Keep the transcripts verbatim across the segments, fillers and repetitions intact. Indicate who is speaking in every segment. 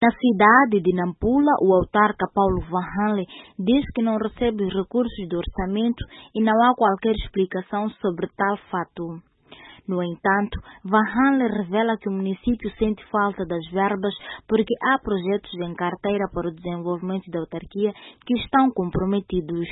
Speaker 1: Na cidade de Nampula, o autarca Paulo Vanhanle diz que não recebe os recursos do orçamento e não há qualquer explicação sobre tal fato. No entanto, Vanhanle revela que o município sente falta das verbas porque há projetos em carteira para o desenvolvimento da autarquia que estão comprometidos.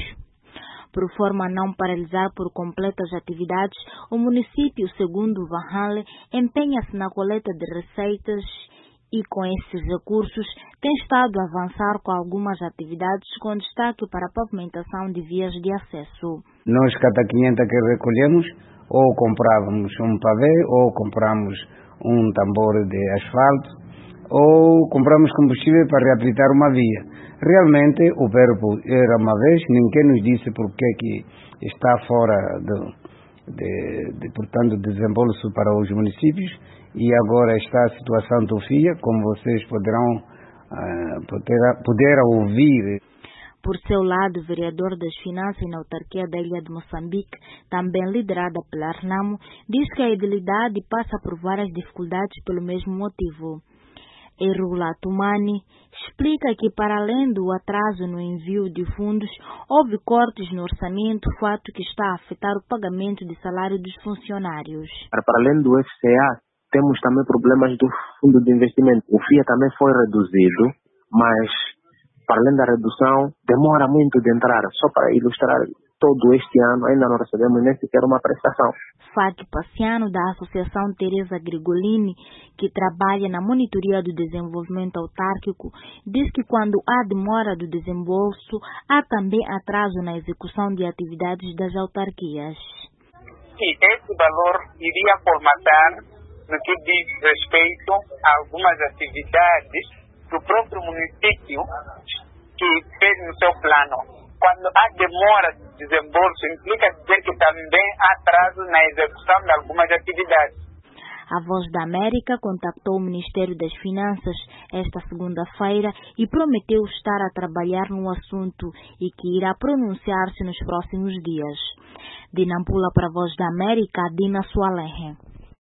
Speaker 1: Por forma a não paralisar por completo as atividades, o município, segundo Vanhanle, empenha-se na coleta de receitas e, com esses recursos, tem estado a avançar com algumas atividades com destaque para a pavimentação de vias de acesso.
Speaker 2: Nós, cada quinhenta que recolhemos, ou comprávamos um pavê, ou compramos um tambor de asfalto, ou compramos combustível para reabilitar uma via. Realmente, o verbo era uma vez, ninguém nos disse por que que está fora do, de, de, portanto, desembolso para os municípios, e agora está a situação do F I A, como vocês poderão uh, poder, poder ouvir.
Speaker 1: Por seu lado, o vereador das Finanças na autarquia da Ilha de Moçambique, também liderada pela Arnamo, diz que a edilidade passa por várias dificuldades pelo mesmo motivo. Erula Tumani explica que, para além do atraso no envio de fundos, houve cortes no orçamento, fato que está a afetar o pagamento de salário dos funcionários.
Speaker 3: Para além do F C A, temos também problemas do fundo de investimento. O F I A também foi reduzido, mas, para além da redução, demora muito de entrar. Só para ilustrar, todo este ano ainda não recebemos nem sequer uma prestação.
Speaker 1: Fátima Paciano, da Associação Teresa Grigolini, que trabalha na monitoria do desenvolvimento autárquico, diz que quando há demora do desembolso, há também atraso na execução de atividades das autarquias.
Speaker 4: Sim, esse valor iria formatar no que diz respeito a algumas atividades do próprio município que fez no seu plano. Quando há demora de desembolso, implica dizer que também há atraso na execução de algumas atividades.
Speaker 1: A Voz da América contactou o Ministério das Finanças esta segunda-feira e prometeu estar a trabalhar no assunto e que irá pronunciar-se nos próximos dias. De Nampula para a Voz da América, Dina Sualenhe.